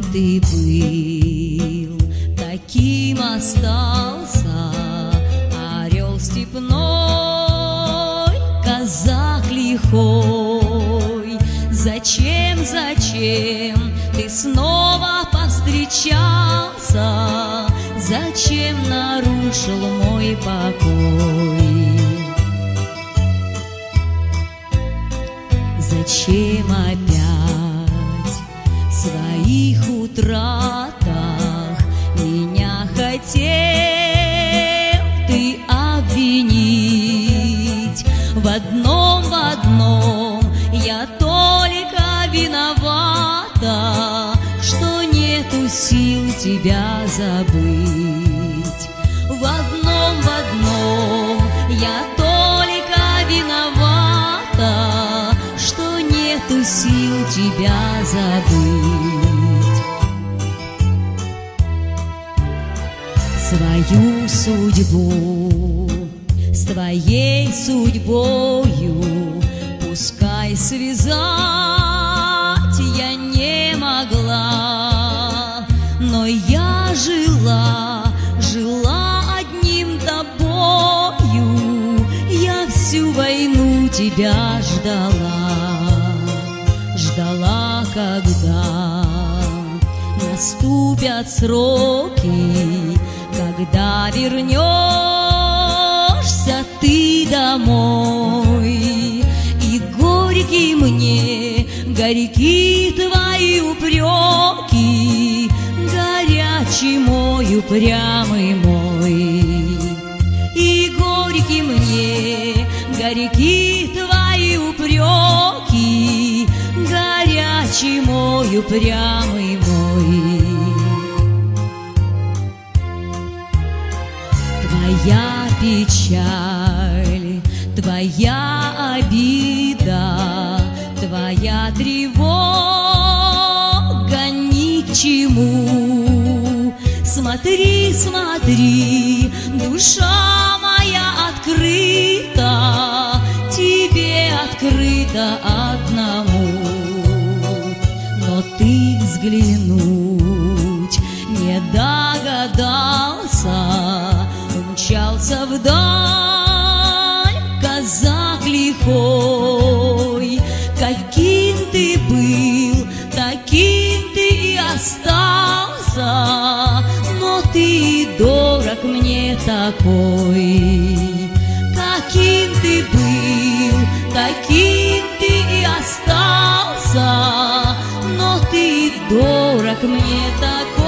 ты был, таким остался. Орел степной, казак лихой. Зачем ты снова повстречался? Зачем нарушил мой покой? Зачем опять в своих утратах меня хотел ты обвинить? В одном я только виновата, что нету сил тебя забыть. В одном я только виновата, что нету сил тебя забыть. Свою судьбу с твоей судьбою пускай связать я не могла, но я жила одним тобою. Я всю войну тебя ждала, когда наступят сроки, когда вернешься ты домой. И горьки твои упреки, горячий мой, упрямый мой. И горьки твои упреки, горячий мой, упрямый мой. Твоя печаль, твоя обида, твоя тревога ни к чему. Смотри, душа моя открыта, тебе открыта одному. Но ты взглянуть не догадался, умчался вдаль казак лихой. Каким ты был, таким ты и остался, но ты дорог мне такой. Каким ты был, таким ты и остался, но ты дорог мне такой.